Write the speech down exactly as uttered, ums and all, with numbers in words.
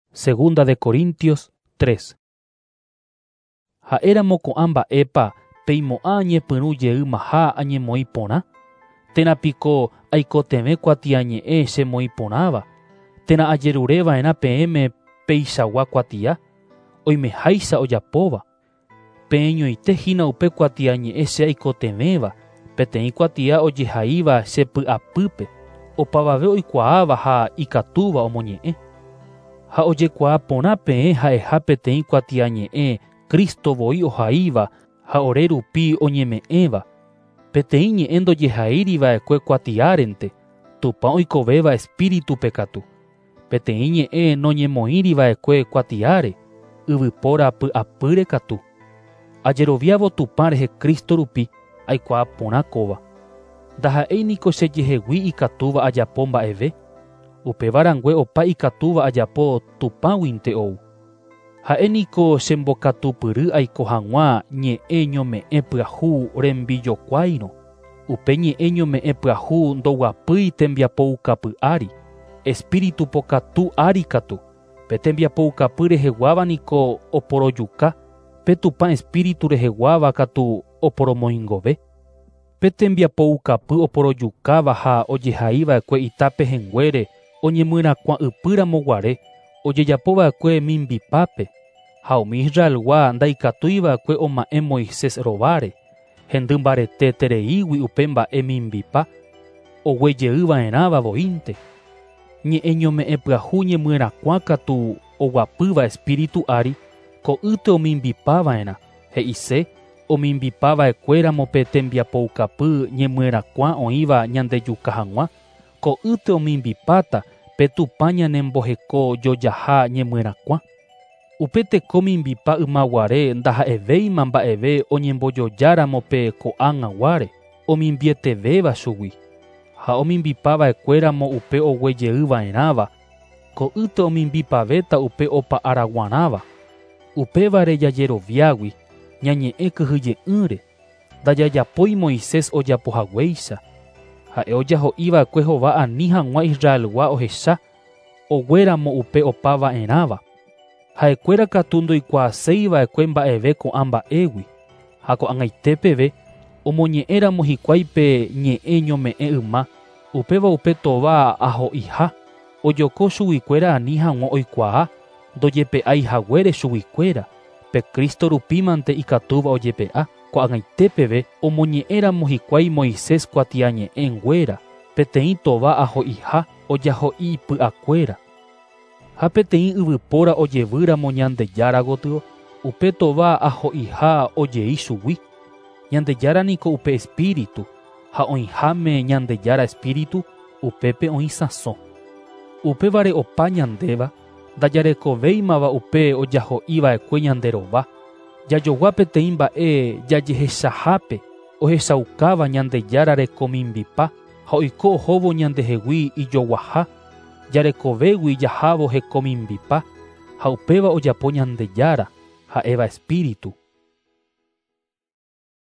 Segunda de Corintios tres. Ha'éramo ko'ãmba'épa peimo'ã añepyrũjey maha añemoĩ tenapiko aikotevẽ kuatiañe'ẽ chemoĩ térã ajerureva'erã peẽme peichagua kuatia, oimeháicha ojapóva. Peẽñoitehína upe kuatiañe'ẽ che aikotevéva, peteĩ kuatia ojehaíva che py'apýpe, opavave oikuaáva ha ikatúva omoñe'ẽ. Ha ojekuaa porã peẽ ha'eha peteĩ kuatiañe'ẽ Kristo voi ohaíva ha ore rupi oñeme'ẽva. Peteĩ ñe'ẽ ndojehaíriva'ekue kuatiárente, Tupã oikovéva espíritupe katu. Peteĩ ñe'ẽ noñemoĩriva'ekue kuatiáre, yvypóra py'apýre katu. Ajeroviávo Tupã rehe Kristo rupi, aikuaa porã kóva. Ndaha'éiniko chejehegui ikatúva ajapo mba'eve. Upevarangue opa ikatúva ajapo Tupãguinte ou. Ha'éniko chembokatupyry aiko hag̃ua ñe'ẽ ñome'ẽ pyahu rembijokuáirõ. Upe ñe'ẽ ñome'ẽ pyahu ndoguapýi tembiapoukapy ári, espíritu pokatu ári katu. Pe tembiapoukapy reheguávaniko oporojuka, pe Tupã espíritu reheguáva katu oporomoĩngove. Pe tembiapoukapy oporojukáva ha ojehaíva'ekue itápehenguére oñemyrakuã'ypýramoguare, ojejapova'ekue mimbipápe. Ha umi Israelgua ndaikatúiva'ekue oma'ẽ Moisés rováre, hendy mbaretétereígui upe mba'e mimbipa, oguejeýva'erãva voínte. Ñe'ẽ ñome'ẽ pyahu ñemyrakuã katu oguapýva espíritu ári, ko yte omimbipava'erã, he'ise, omimbipava'ekuéramo pe tembiapoukapy ñemyrakuã oĩva ñandejuka hag̃ua, ko yte omimbipáta pe Tupã ñanemboheko jojaha ñemyrakuã. Upe teko mimbipa ymaguare ndaha'evéima mba'eve oñembojojáramo pe ko'ág̃aguáre, omimbietevéva chugui. Ha omimbipava'ekuéramo upe oguejeýva'erãva, ko yte omimbipavéta upe opa araguarãva. Upévare jajeroviágui, ñañe'ẽ kyhyje'ỹre, ndajajapói Moisés ojapohaguéicha. Ha'e ojaho'íva'ekue hova ani hag̃ua Israelgua ohecha, oguéramo upe opava'erãva. Ha'ekuéra katu ndoikuaaséiva'ekue mba'eve ko'ã mba'égui. Ha ko'ag̃aite peve omoñe'ẽramo hikuái pe ñe'ẽ ñome'ẽ yma, upéva upe tova aho'iha, ojoko chuguikuéra ani hag̃ua oikuaa, ndojepe'aihaguére chuguikuéra, pe Kristo rupimante ikatúva ojepe'a. Ko'ag̃aite peve omoñe'ẽramo hikuái Moisés kuatiañe'ẽnguéra, peteĩ tova aho'iha ojaho'i py'akuéra. Ha peteĩ yvypóra ojevýramo Ñandejára gotyo, upe tova aho'iha ojei chugui. Ñandejára niko upe espíritu, ha oĩháme Ñandejára espíritu, upépe oĩ sãso. Upévare opa ñandéva, ndajarekovéimava upe ojaho'íva'ekue ñanderova. Jajogua peteĩ mba'e jajehechahápe ohechaukáva Ñandejára reko mimbipa ha oiko ohóvo ñandehegui ijoguaha. Jarekovégui jahávo heko mimbipa ha upéva ojapo Ñandejára ha'éva espíritu.